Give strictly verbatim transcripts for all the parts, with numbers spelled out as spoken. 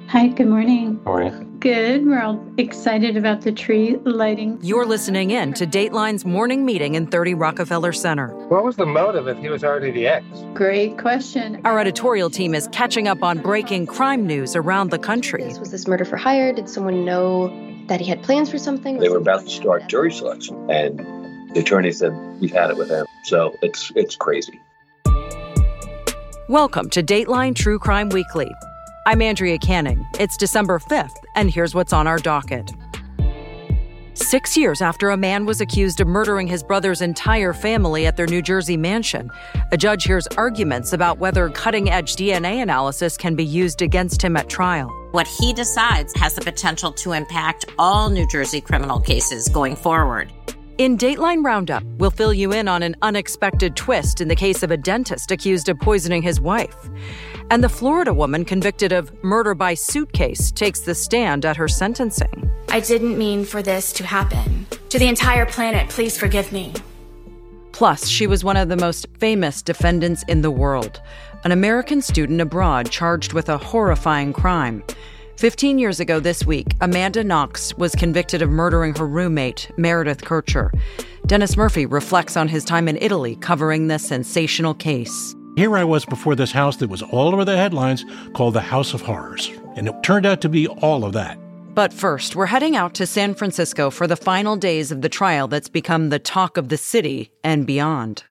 Hi, good morning. Morning. Good. We're all excited about the tree lighting. You're listening in to Dateline's morning meeting in thirty Rockefeller Center. What was the motive if he was already the ex? Great question. Our editorial team is catching up on breaking crime news around the country. Was this murder for hire? Did someone know that he had plans for something? They were about to start jury selection, and the attorney said, we've had it with him. So it's it's crazy. Welcome to Dateline True Crime Weekly. I'm Andrea Canning. It's December fifth, and here's what's on our docket. Six years after a man was accused of murdering his brother's entire family at their New Jersey mansion, a judge hears arguments about whether cutting-edge D N A analysis can be used against him at trial. What he decides has the potential to impact all New Jersey criminal cases going forward. In Dateline Roundup, we'll fill you in on an unexpected twist in the case of a dentist accused of poisoning his wife. And the Florida woman convicted of murder by suitcase takes the stand at her sentencing. I didn't mean for this to happen. To the entire planet, please forgive me. Plus, she was one of the most famous defendants in the world, an American student abroad charged with a horrifying crime. Fifteen years ago this week, Amanda Knox was convicted of murdering her roommate, Meredith Kircher. Dennis Murphy reflects on his time in Italy covering this sensational case. Here I was before this house that was all over the headlines called the House of Horrors, and it turned out to be all of that. But first, we're heading out to San Francisco for the final days of the trial that's become the talk of the city and beyond.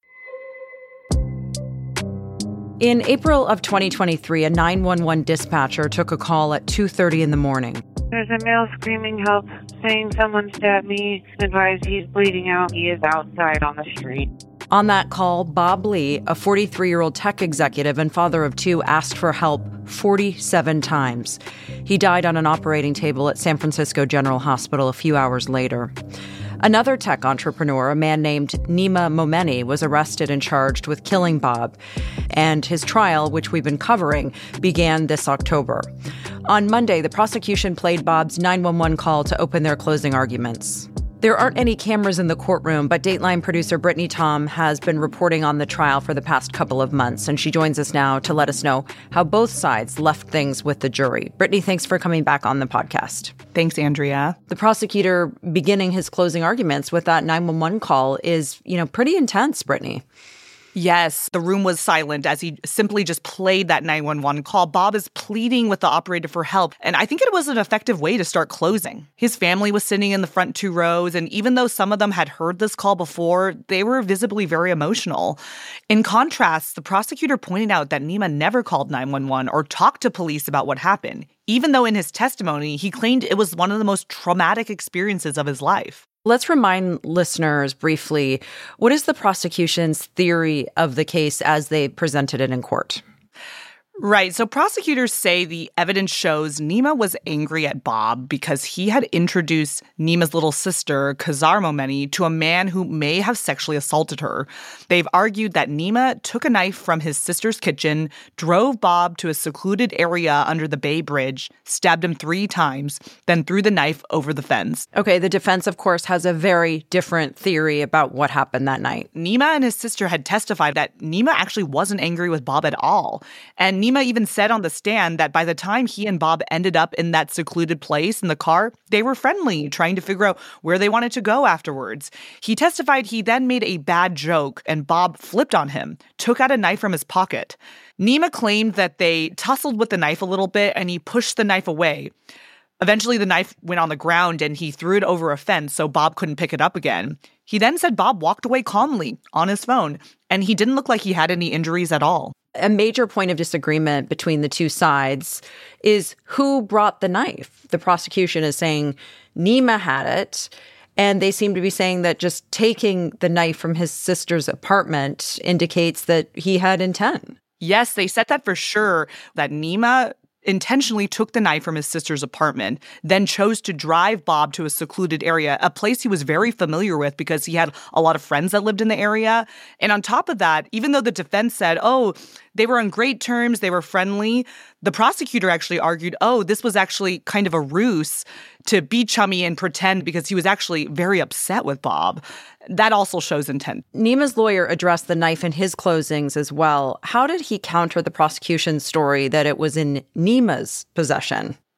In April of twenty twenty-three, a nine one one dispatcher took a call at two thirty in the morning. There's a male screaming help, saying someone stabbed me. Advised he's bleeding out. He is outside on the street. On that call, Bob Lee, a forty-three-year-old tech executive and father of two, asked for help forty-seven times. He died on an operating table at San Francisco General Hospital a few hours later. Another tech entrepreneur, a man named Nima Momeni, was arrested and charged with killing Bob. And his trial, which we've been covering, began this October. On Monday, the prosecution played Bob's nine one one call to open their closing arguments. There aren't any cameras in the courtroom, but Dateline producer Brittany Tom has been reporting on the trial for the past couple of months, and she joins us now to let us know how both sides left things with the jury. Brittany, thanks for coming back on the podcast. Thanks, Andrea. The prosecutor beginning his closing arguments with that nine one one call is, you know, pretty intense, Brittany. Yes, the room was silent as he simply just played that nine one one call. Bob is pleading with the operator for help, and I think it was an effective way to start closing. His family was sitting in the front two rows, and even though some of them had heard this call before, they were visibly very emotional. In contrast, the prosecutor pointed out that Nima never called nine one one or talked to police about what happened, even though in his testimony he claimed it was one of the most traumatic experiences of his life. Let's remind listeners briefly, what is the prosecution's theory of the case as they presented it in court? Right. So prosecutors say the evidence shows Nima was angry at Bob because he had introduced Nima's little sister, Kazar Momeni, to a man who may have sexually assaulted her. They've argued that Nima took a knife from his sister's kitchen, drove Bob to a secluded area under the Bay Bridge, stabbed him three times, then threw the knife over the fence. Okay, the defense, of course, has a very different theory about what happened that night. Nima and his sister had testified that Nima actually wasn't angry with Bob at all. And Nima even said on the stand that by the time he and Bob ended up in that secluded place in the car, they were friendly, trying to figure out where they wanted to go afterwards. He testified he then made a bad joke and Bob flipped on him, took out a knife from his pocket. Nima claimed that they tussled with the knife a little bit and he pushed the knife away. Eventually, the knife went on the ground and he threw it over a fence so Bob couldn't pick it up again. He then said Bob walked away calmly on his phone, and he didn't look like he had any injuries at all. A major point of disagreement between the two sides is who brought the knife. The prosecution is saying Nima had it, and they seem to be saying that just taking the knife from his sister's apartment indicates that he had intent. Yes, they said that for sure, that Nima intentionally took the knife from his sister's apartment, then chose to drive Bob to a secluded area, a place he was very familiar with because he had a lot of friends that lived in the area. And on top of that, even though the defense said, oh, they were on great terms, they were friendly, the prosecutor actually argued, oh, this was actually kind of a ruse to be chummy and pretend because he was actually very upset with Bob. That also shows intent. Nima's lawyer addressed the knife in his closings as well. How did he counter the prosecution's story that it was in Nima's possession?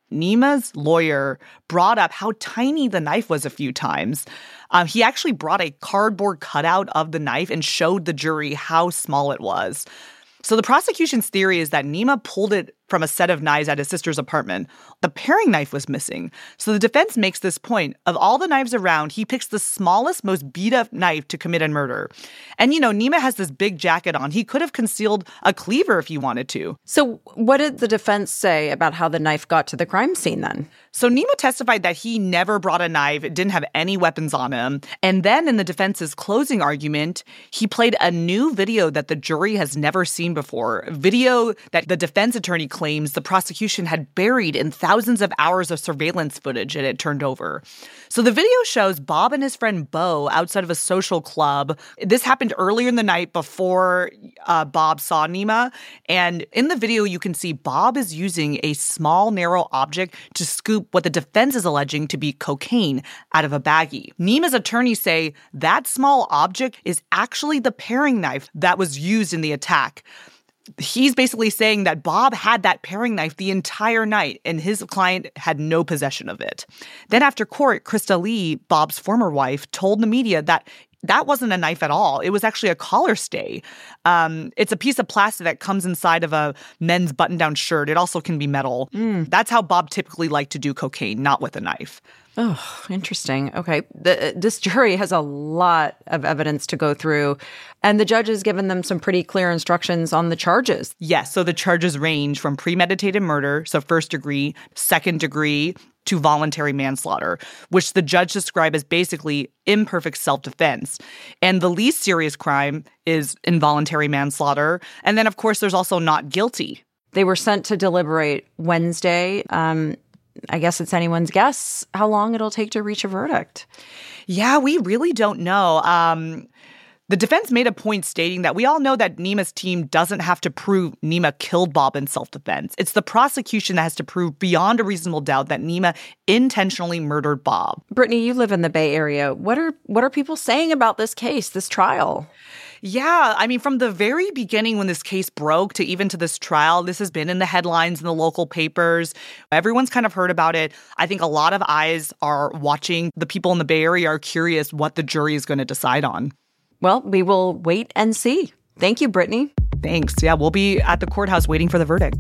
Nima's lawyer brought up how tiny the knife was a few times. Um, he actually brought a cardboard cutout of the knife and showed the jury how small it was. So the prosecution's theory is that Nima pulled it from a set of knives at his sister's apartment. The paring knife was missing. So the defense makes this point. Of all the knives around, he picks the smallest, most beat-up knife to commit a murder. And, you know, Nima has this big jacket on. He could have concealed a cleaver if he wanted to. So what did the defense say about how the knife got to the crime scene then? So Nima testified that he never brought a knife, didn't have any weapons on him. And then in the defense's closing argument, he played a new video that the jury has never seen before, a video that the defense attorney claims the prosecution had buried in thousands of hours of surveillance footage it had turned over. So the video shows Bob and his friend Bo outside of a social club. This happened earlier in the night before uh, Bob saw Nima. And in the video, you can see Bob is using a small, narrow object to scoop what the defense is alleging to be cocaine out of a baggie. Nima's attorneys say that small object is actually the paring knife that was used in the attack. He's basically saying that Bob had that paring knife the entire night and his client had no possession of it. Then after court, Krista Lee, Bob's former wife, told the media that that wasn't a knife at all. It was actually a collar stay. Um, it's a piece of plastic that comes inside of a men's button-down shirt. It also can be metal. Mm. That's how Bob typically liked to do cocaine, not with a knife. Oh, interesting. Okay. The, this jury has a lot of evidence to go through, and the judge has given them some pretty clear instructions on the charges. Yes. So the charges range from premeditated murder, so first degree, second degree, to voluntary manslaughter, which the judge described as basically imperfect self-defense. And the least serious crime is involuntary manslaughter. And then, of course, there's also not guilty. They were sent to deliberate Wednesday. Um, I guess it's anyone's guess how long it'll take to reach a verdict. Yeah, we really don't know. Um, the defense made a point stating that we all know that Nima's team doesn't have to prove Nima killed Bob in self-defense. It's the prosecution that has to prove beyond a reasonable doubt that Nima intentionally murdered Bob. Brittany, you live in the Bay Area. What are what are people saying about this case, this trial? Yeah, I mean, from the very beginning when this case broke to even to this trial, this has been in the headlines in the local papers. Everyone's kind of heard about it. I think a lot of eyes are watching. The people in the Bay Area are curious what the jury is going to decide on. Well, we will wait and see. Thank you, Brittany. Thanks. Yeah, we'll be at the courthouse waiting for the verdict.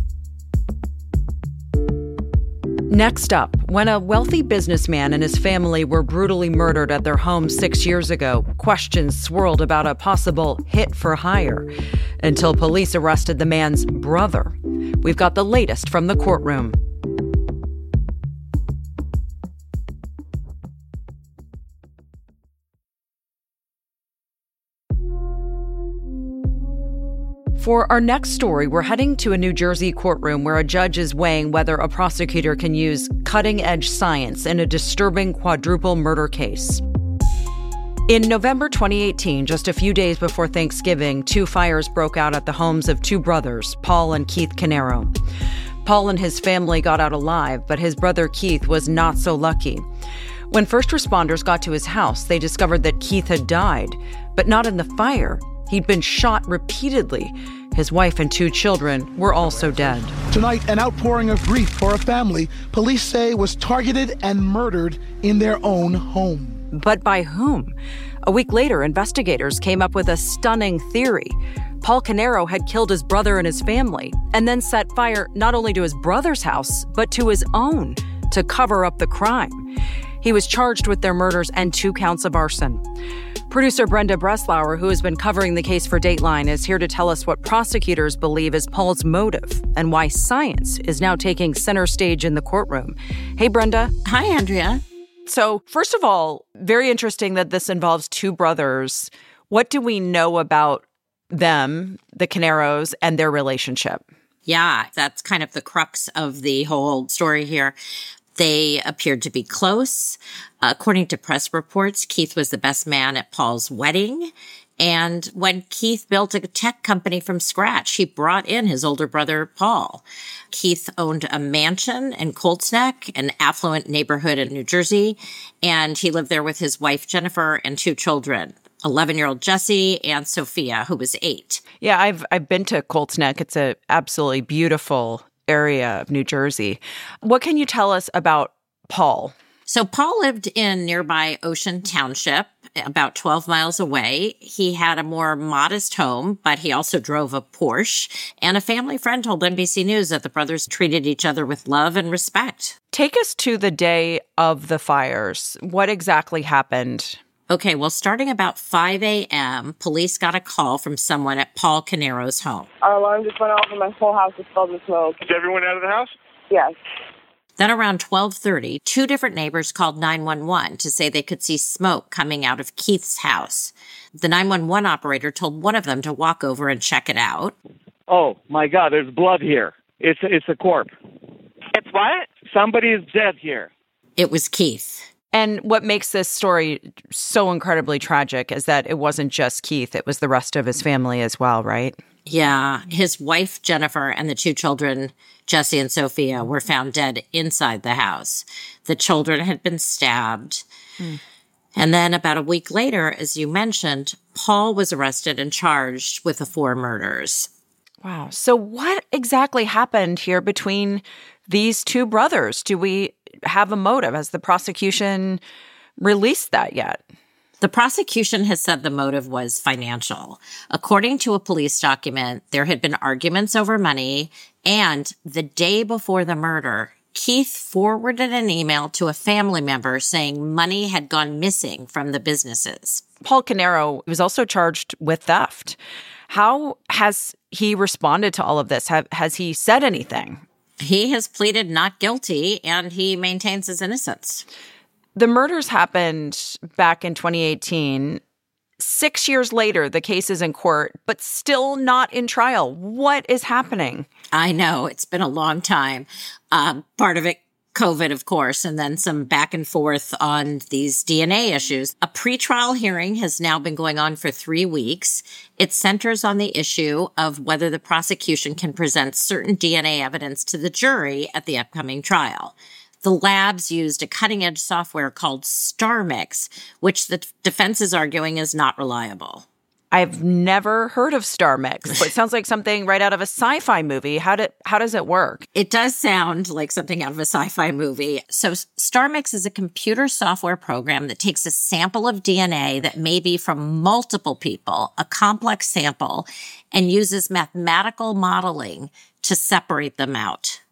Next up, when a wealthy businessman and his family were brutally murdered at their home six years ago, questions swirled about a possible hit for hire until police arrested the man's brother. We've got the latest from the courtroom. For our next story, we're heading to a New Jersey courtroom where a judge is weighing whether a prosecutor can use cutting-edge science in a disturbing quadruple murder case. In November twenty eighteen, just a few days before Thanksgiving, two fires broke out at the homes of two brothers, Paul and Keith Canero. Paul and his family got out alive, but his brother Keith was not so lucky. When first responders got to his house, they discovered that Keith had died, but not in the fire. He'd been shot repeatedly. His wife and two children were also dead. Tonight, an outpouring of grief for a family police say was targeted and murdered in their own home. But by whom? A week later, investigators came up with a stunning theory. Paul Canero had killed his brother and his family, and then set fire not only to his brother's house, but to his own, to cover up the crime. He was charged with their murders and two counts of arson. Producer Brenda Breslauer, who has been covering the case for Dateline, is here to tell us what prosecutors believe is Paul's motive and why science is now taking center stage in the courtroom. Hey, Brenda. Hi, Andrea. So, first of all, very interesting that this involves two brothers. What do we know about them, the Caneros, and their relationship? Yeah, that's kind of the crux of the whole story here. They appeared to be close. According to press reports, Keith was the best man at Paul's wedding. And when Keith built a tech company from scratch, he brought in his older brother, Paul. Keith owned a mansion in Colts Neck, an affluent neighborhood in New Jersey, and he lived there with his wife, Jennifer, and two children, eleven-year-old Jesse and Sophia, who was eight. Yeah, I've I've been to Colts Neck. It's a absolutely beautiful area of New Jersey. What can you tell us about Paul? So Paul lived in nearby Ocean Township, about twelve miles away. He had a more modest home, but he also drove a Porsche. And a family friend told N B C News that the brothers treated each other with love and respect. Take us to the day of the fires. What exactly happened? Okay, well, starting about five a.m., police got a call from someone at Paul Canero's home. Our alarm just went off and my whole house is filled with smoke. Is everyone out of the house? Yes. Then around twelve thirty, two different neighbors called nine one one to say they could see smoke coming out of Keith's house. The nine one one operator told one of them to walk over and check it out. Oh, my God, there's blood here. It's, it's a corpse. It's what? Somebody is dead here. It was Keith. And what makes this story so incredibly tragic is that it wasn't just Keith, it was the rest of his family as well, right? Yeah. His wife, Jennifer, and the two children, Jesse and Sophia, were found dead inside the house. The children had been stabbed. Mm. And then about a week later, as you mentioned, Paul was arrested and charged with the four murders. Wow. So what exactly happened here between these two brothers? Do we have a motive? Has the prosecution released that yet? The prosecution has said the motive was financial. According to a police document, there had been arguments over money, and the day before the murder, Keith forwarded an email to a family member saying money had gone missing from the businesses. Paul Canero was also charged with theft. How has he responded to all of this? Have, has he said anything? He has pleaded not guilty, and he maintains his innocence. The murders happened back in twenty eighteen. Six years later, the case is in court, but still not in trial. What is happening? I know. It's been a long time. Um, part of it, COVID, of course, and then some back and forth on these D N A issues. A pretrial hearing has now been going on for three weeks. It centers on the issue of whether the prosecution can present certain D N A evidence to the jury at the upcoming trial. The labs used a cutting-edge software called StarMix, which the defense is arguing is not reliable. I've never heard of StarMix, but it sounds like something right out of a sci-fi movie. How do, how does it work? It does sound like something out of a sci-fi movie. So StarMix is a computer software program that takes a sample of D N A that may be from multiple people, a complex sample, and uses mathematical modeling to separate them out.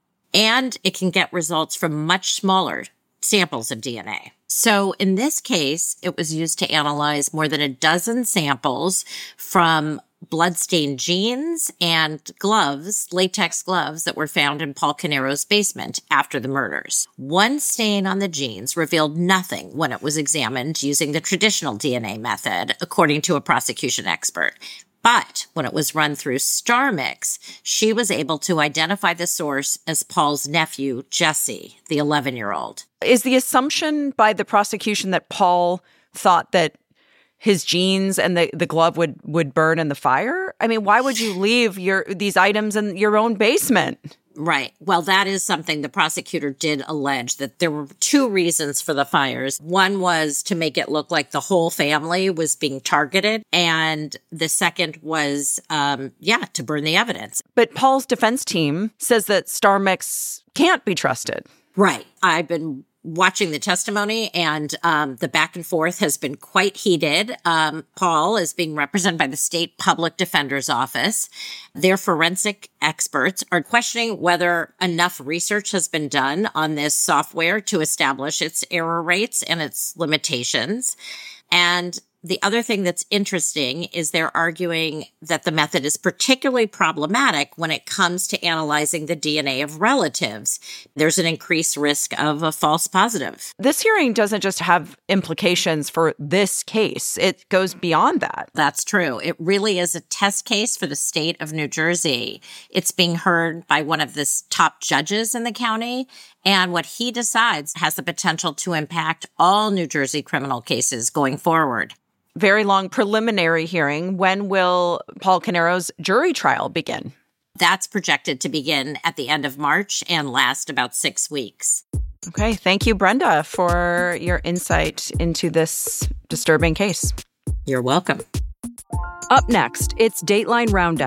And it can get results from much smaller samples of D N A. So in this case, it was used to analyze more than a dozen samples from bloodstained jeans and gloves, latex gloves that were found in Paul Canero's basement after the murders. One stain on the jeans revealed nothing when it was examined using the traditional D N A method, according to a prosecution expert. But when it was run through StarMix, she was able to identify the source as Paul's nephew, Jesse, the eleven-year-old. Is the assumption by the prosecution that Paul thought that his jeans and the, the glove would, would burn in the fire? I mean, why would you leave your these items in your own basement? Right. Well, that is something the prosecutor did allege, that there were two reasons for the fires. One was to make it look like the whole family was being targeted. And the second was, um, yeah, to burn the evidence. But Paul's defense team says that StarMix can't be trusted. Right. I've been watching the testimony, and um, the back and forth has been quite heated. Um, Paul is being represented by the state public defender's office. Their forensic experts are questioning whether enough research has been done on this software to establish its error rates and its limitations. And the other thing that's interesting is they're arguing that the method is particularly problematic when it comes to analyzing the D N A of relatives. There's an increased risk of a false positive. This hearing doesn't just have implications for this case. It goes beyond that. That's true. It really is a test case for the state of New Jersey. It's being heard by one of the top judges in the county, and what he decides has the potential to impact all New Jersey criminal cases going forward. Very long preliminary hearing. When will Paul Canero's jury trial begin? That's projected to begin at the end of March and last about six weeks. Okay. Thank you, Brenda, for your insight into this disturbing case. You're welcome. Up next, it's Dateline Roundup.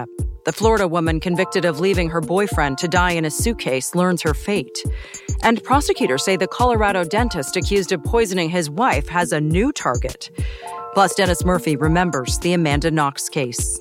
The Florida woman convicted of leaving her boyfriend to die in a suitcase learns her fate. And prosecutors say the Colorado dentist accused of poisoning his wife has a new target. Plus, Dennis Murphy remembers the Amanda Knox case.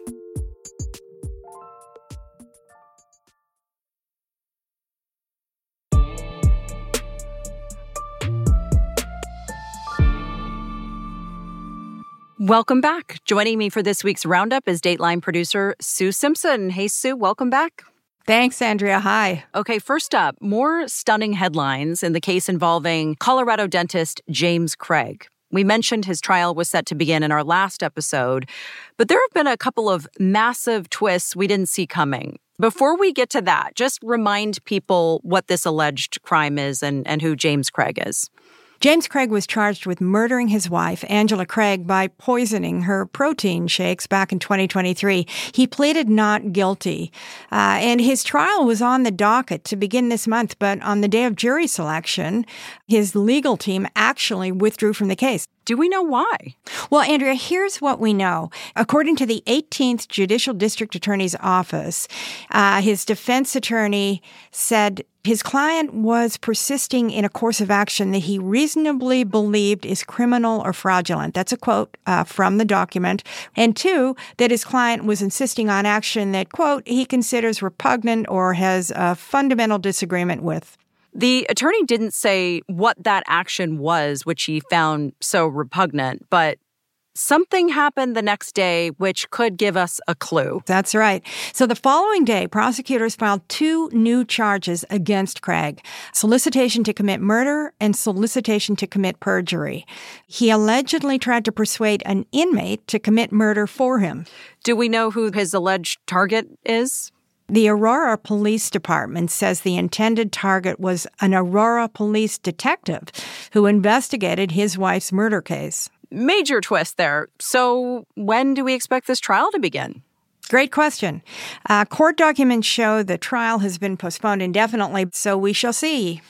Welcome back. Joining me for this week's Roundup is Dateline producer Sue Simpson. Hey, Sue, welcome back. Thanks, Andrea. Hi. Okay, first up, more stunning headlines in the case involving Colorado dentist James Craig. We mentioned his trial was set to begin in our last episode, but there have been a couple of massive twists we didn't see coming. Before we get to that, just remind people what this alleged crime is and, and who James Craig is. James Craig was charged with murdering his wife, Angela Craig, by poisoning her protein shakes back in twenty twenty-three. He pleaded not guilty, uh, and his trial was on the docket to begin this month, but on the day of jury selection, his legal team actually withdrew from the case. Do we know why? Well, Andrea, here's what we know. According to the eighteenth Judicial District Attorney's Office, uh, his defense attorney said his client was persisting in a course of action that he reasonably believed is criminal or fraudulent. That's a quote uh, from the document. And two, that his client was insisting on action that, quote, he considers repugnant or has a fundamental disagreement with. The attorney didn't say what that action was, which he found so repugnant, but something happened the next day which could give us a clue. That's right. So the following day, prosecutors filed two new charges against Craig: solicitation to commit murder and solicitation to commit perjury. He allegedly tried to persuade an inmate to commit murder for him. Do we know who his alleged target is? The Aurora Police Department says the intended target was an Aurora police detective who investigated his wife's murder case. Major twist there. So when do we expect this trial to begin? Great question. Uh, court documents show the trial has been postponed indefinitely, so we shall see.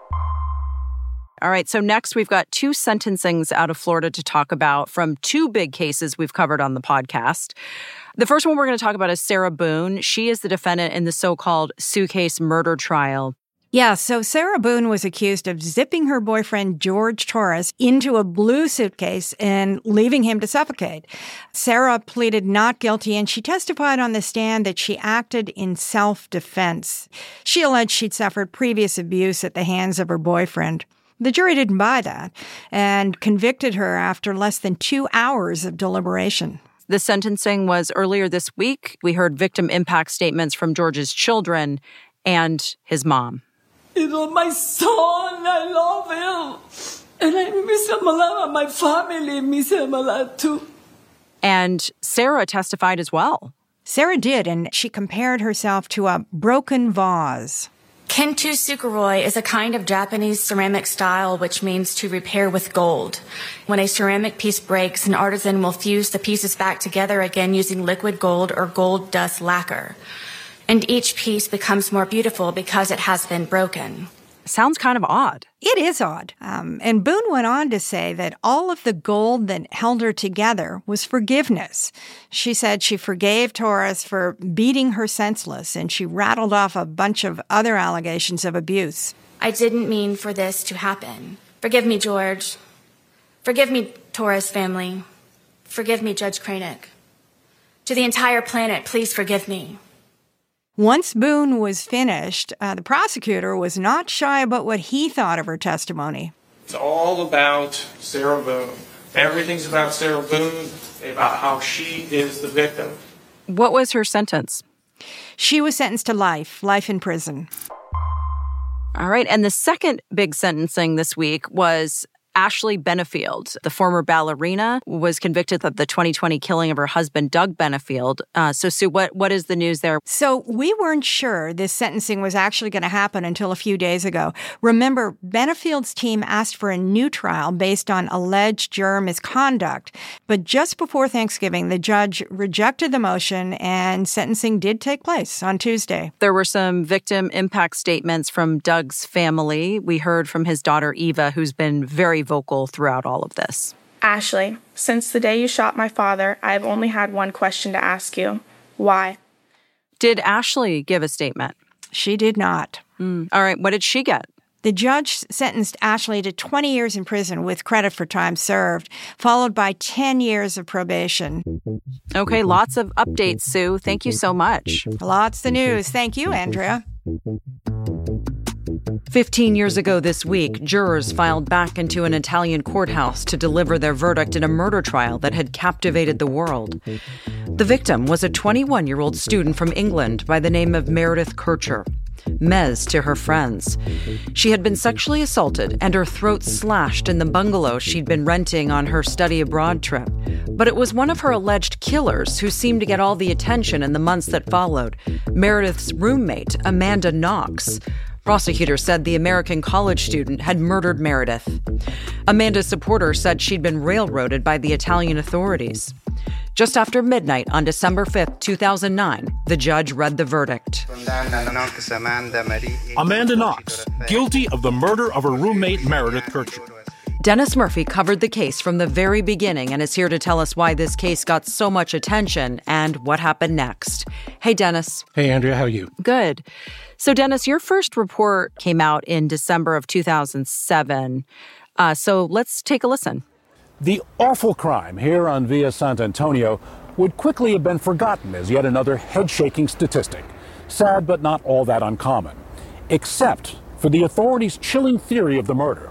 All right, so next we've got two sentencings out of Florida to talk about from two big cases we've covered on the podcast. The first one we're going to talk about is Sarah Boone. She is the defendant in the so-called suitcase murder trial. Yeah, so Sarah Boone was accused of zipping her boyfriend, George Torres, into a blue suitcase and leaving him to suffocate. Sarah pleaded not guilty, and she testified on the stand that she acted in self-defense. She alleged she'd suffered previous abuse at the hands of her boyfriend. The jury didn't buy that and convicted her after less than two hours of deliberation. The sentencing was earlier this week. We heard victim impact statements from George's children and his mom. You know, my son, I love him. And I miss him a lot. My family miss him a lot, too. And Sarah testified as well. Sarah did, and she compared herself to a broken vase. Kentu Sukuroi is a kind of Japanese ceramic style which means to repair with gold. When a ceramic piece breaks, an artisan will fuse the pieces back together again using liquid gold or gold dust lacquer. And each piece becomes more beautiful because it has been broken. Sounds kind of odd. It is odd. Um, and Boone went on to say that all of the gold that held her together was forgiveness. She said she forgave Torres for beating her senseless, and she rattled off a bunch of other allegations of abuse. I didn't mean for this to happen. Forgive me, George. Forgive me, Torres family. Forgive me, Judge Cranick. To the entire planet, please forgive me. Once Boone was finished, uh, the prosecutor was not shy about what he thought of her testimony. It's all about Sarah Boone. Everything's about Sarah Boone, about how she is the victim. What was her sentence? She was sentenced to life, life in prison. All right, and the second big sentencing this week was Ashley Benefield, the former ballerina, was convicted of the twenty twenty killing of her husband, Doug Benefield. Uh, so, Sue, what, what is the news there? So we weren't sure this sentencing was actually going to happen until a few days ago. Remember, Benefield's team asked for a new trial based on alleged juror misconduct. But just before Thanksgiving, the judge rejected the motion and sentencing did take place on Tuesday. There were some victim impact statements from Doug's family. We heard from his daughter, Eva, who's been very vocal throughout all of this. Ashley, since the day you shot my father, I have only had one question to ask you. Why? Did Ashley give a statement? She did not. Mm. All right. What did she get? The judge sentenced Ashley to twenty years in prison with credit for time served, followed by ten years of probation. Okay, lots of updates, Sue. Thank you so much. Lots the news. Thank you, Andrea. Fifteen years ago this week, jurors filed back into an Italian courthouse to deliver their verdict in a murder trial that had captivated the world. The victim was a twenty-one-year-old student from England by the name of Meredith Kercher. Mez to her friends. She had been sexually assaulted and her throat slashed in the bungalow she'd been renting on her study abroad trip. But it was one of her alleged killers who seemed to get all the attention in the months that followed, Meredith's roommate, Amanda Knox. Prosecutors said the American college student had murdered Meredith. Amanda's supporters said she'd been railroaded by the Italian authorities. Just after midnight on December fifth, two thousand nine, the judge read the verdict. Amanda Knox, guilty of the murder of her roommate Meredith Kercher. Dennis Murphy covered the case from the very beginning and is here to tell us why this case got so much attention and what happened next. Hey, Dennis. Hey, Andrea, how are you? Good. So, Dennis, your first report came out in December of two thousand seven. Uh, so let's take a listen. The awful crime here on Via Sant'Antonio would quickly have been forgotten as yet another head-shaking statistic. Sad, but not all that uncommon. Except for the authorities' chilling theory of the murder.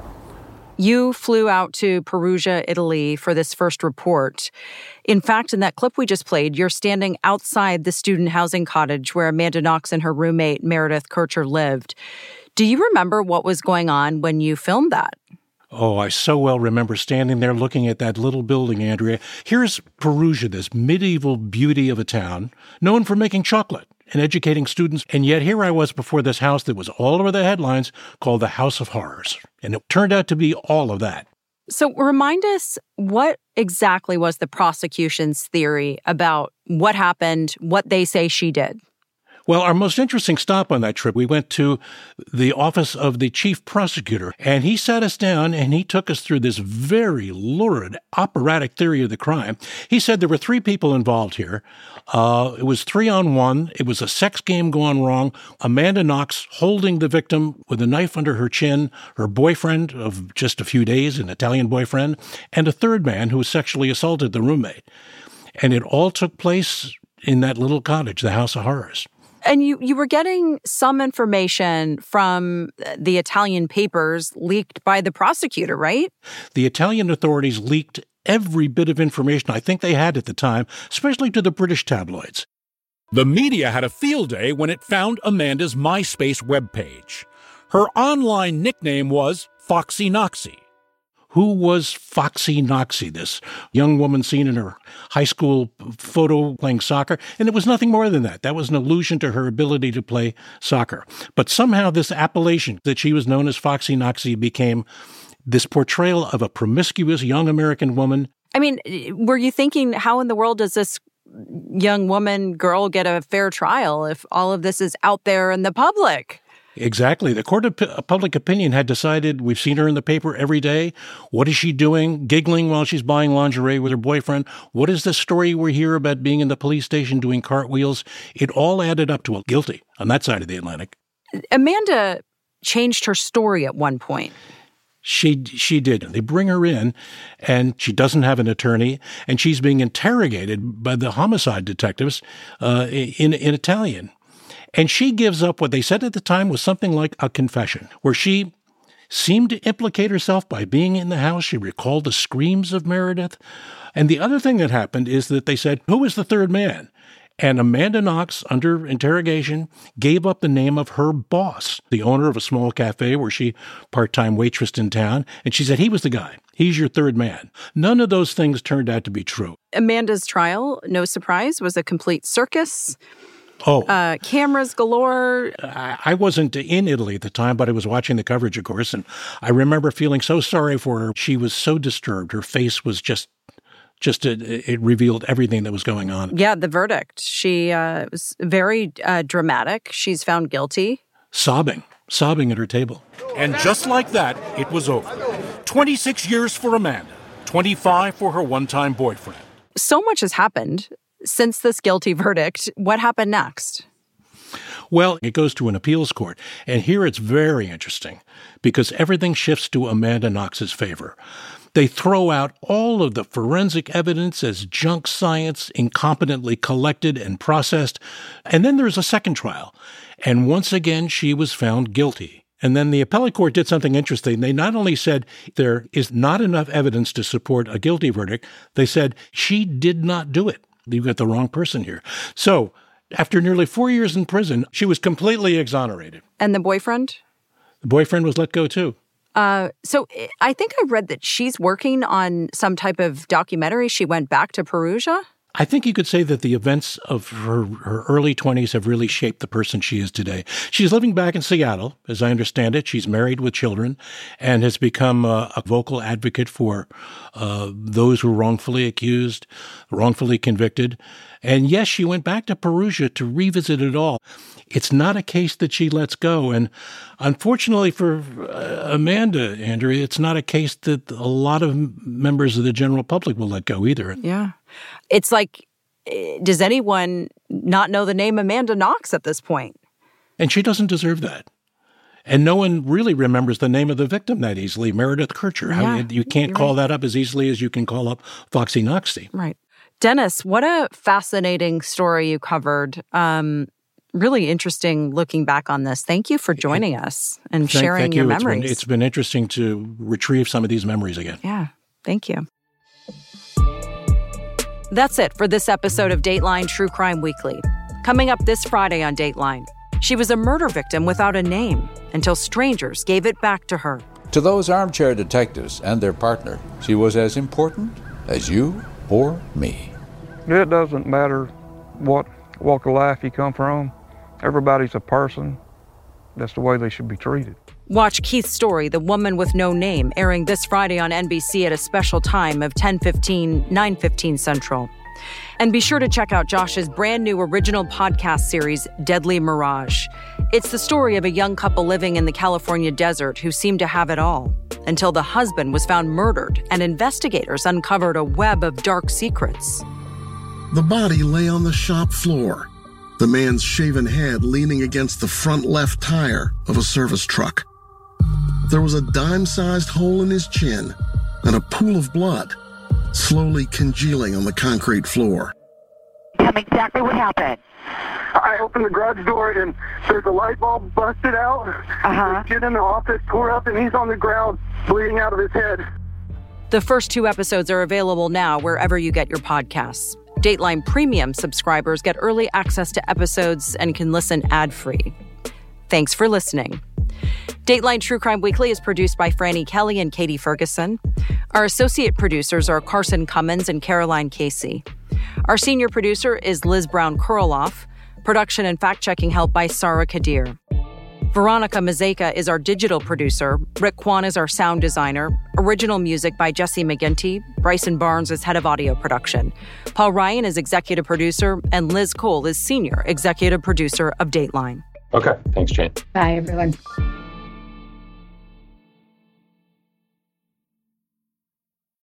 You flew out to Perugia, Italy for this first report. In fact, in that clip we just played, you're standing outside the student housing cottage where Amanda Knox and her roommate, Meredith Kercher, lived. Do you remember what was going on when you filmed that? Oh, I so well remember standing there looking at that little building, Andrea. Here's Perugia, this medieval beauty of a town, known for making chocolate and educating students. And yet here I was before this house that was all over the headlines called the House of Horrors. And it turned out to be all of that. So remind us, what exactly was the prosecution's theory about what happened, what they say she did? Well, our most interesting stop on that trip, we went to the office of the chief prosecutor, and he sat us down and he took us through this very lurid, operatic theory of the crime. He said there were three people involved here. Uh, it was three on one. It was a sex game gone wrong. Amanda Knox holding the victim with a knife under her chin, her boyfriend of just a few days, an Italian boyfriend, and a third man who sexually assaulted the roommate. And it all took place in that little cottage, the House of Horrors. And you, you were getting some information from the Italian papers leaked by the prosecutor, right? The Italian authorities leaked every bit of information I think they had at the time, especially to the British tabloids. The media had a field day when it found Amanda's MySpace webpage. Her online nickname was Foxy Knoxy. Who was Foxy Knoxy, this young woman seen in her high school photo playing soccer? And it was nothing more than that. That was an allusion to her ability to play soccer. But somehow this appellation that she was known as Foxy Knoxy became this portrayal of a promiscuous young American woman. I mean, were you thinking, how in the world does this young woman, girl, get a fair trial if all of this is out there in the public? Exactly. The court of P- public opinion had decided, we've seen her in the paper every day. What is she doing? Giggling while she's buying lingerie with her boyfriend? What is the story we hear about being in the police station doing cartwheels? It all added up to a guilty on that side of the Atlantic. Amanda changed her story at one point. She she did. They bring her in, and she doesn't have an attorney, and she's being interrogated by the homicide detectives uh, in in Italian. And she gives up what they said at the time was something like a confession, where she seemed to implicate herself by being in the house. She recalled the screams of Meredith. And the other thing that happened is that they said, who is the third man? And Amanda Knox, under interrogation, gave up the name of her boss, the owner of a small cafe where she part-time waitressed in town. And she said, he was the guy. He's your third man. None of those things turned out to be true. Amanda's trial, no surprise, was a complete circus. Oh. Uh, cameras galore. I wasn't in Italy at the time, but I was watching the coverage, of course, and I remember feeling so sorry for her. She was so disturbed. Her face was just, just it, it revealed everything that was going on. Yeah, the verdict. She uh, was very uh, dramatic. She's found guilty. Sobbing, sobbing at her table. And just like that, it was over. twenty-six years for Amanda, twenty-five for her one-time boyfriend. So much has happened since this guilty verdict. What happened next? Well, it goes to an appeals court. And here it's very interesting because everything shifts to Amanda Knox's favor. They throw out all of the forensic evidence as junk science, incompetently collected and processed. And then there's a second trial. And once again, she was found guilty. And then the appellate court did something interesting. They not only said there is not enough evidence to support a guilty verdict, they said she did not do it. You've got the wrong person here. So after nearly four years in prison, she was completely exonerated. And the boyfriend? The boyfriend was let go, too. Uh, so I think I read that she's working on some type of documentary. She went back to Perugia? I think you could say that the events of her, her early twenties have really shaped the person she is today. She's living back in Seattle, as I understand it. She's married with children and has become a, a vocal advocate for uh, those who were wrongfully accused, wrongfully convicted. And yes, she went back to Perugia to revisit it all. It's not a case that she lets go. And unfortunately for uh, Amanda, Andrea, it's not a case that a lot of members of the general public will let go either. Yeah. It's like, does anyone not know the name Amanda Knox at this point? And she doesn't deserve that. And no one really remembers the name of the victim that easily, Meredith Kircher. Yeah, How, you can't call right. that up as easily as you can call up Foxy Knoxy. Right. Dennis, what a fascinating story you covered. Um, really interesting looking back on this. Thank you for joining us and thank, sharing thank your you. memories. It's been, it's been interesting to retrieve some of these memories again. Yeah, thank you. That's it for this episode of Dateline True Crime Weekly. Coming up this Friday on Dateline, she was a murder victim without a name until strangers gave it back to her. To those armchair detectives and their partner, she was as important as you or me. It doesn't matter what walk of life you come from. Everybody's a person. That's the way they should be treated. Watch Keith's story, The Woman with No Name, airing this Friday on N B C at a special time of ten fifteen, nine fifteen Central. And be sure to check out Josh's brand new original podcast series, Deadly Mirage. It's the story of a young couple living in the California desert who seemed to have it all, until the husband was found murdered and investigators uncovered a web of dark secrets. The body lay on the shop floor, the man's shaven head leaning against the front left tire of a service truck. There was a dime-sized hole in his chin and a pool of blood slowly congealing on the concrete floor. Tell me exactly what happened. I opened the garage door and there's a light bulb busted out. Uh-huh. The kid in the office tore up and he's on the ground bleeding out of his head. The first two episodes are available now wherever you get your podcasts. Dateline Premium subscribers get early access to episodes and can listen ad-free. Thanks for listening. Dateline True Crime Weekly is produced by Franny Kelly and Katie Ferguson. Our associate producers are Carson Cummins and Caroline Casey. Our senior producer is Liz Brown-Kurloff. Production and fact-checking help by Sarah Kadir. Veronica Mazeka is our digital producer. Rick Kwan is our sound designer. Original music by Jesse McGinty. Bryson Barnes is head of audio production. Paul Ryan is executive producer. And Liz Cole is senior executive producer of Dateline. Okay. Thanks, Jane. Bye, everyone.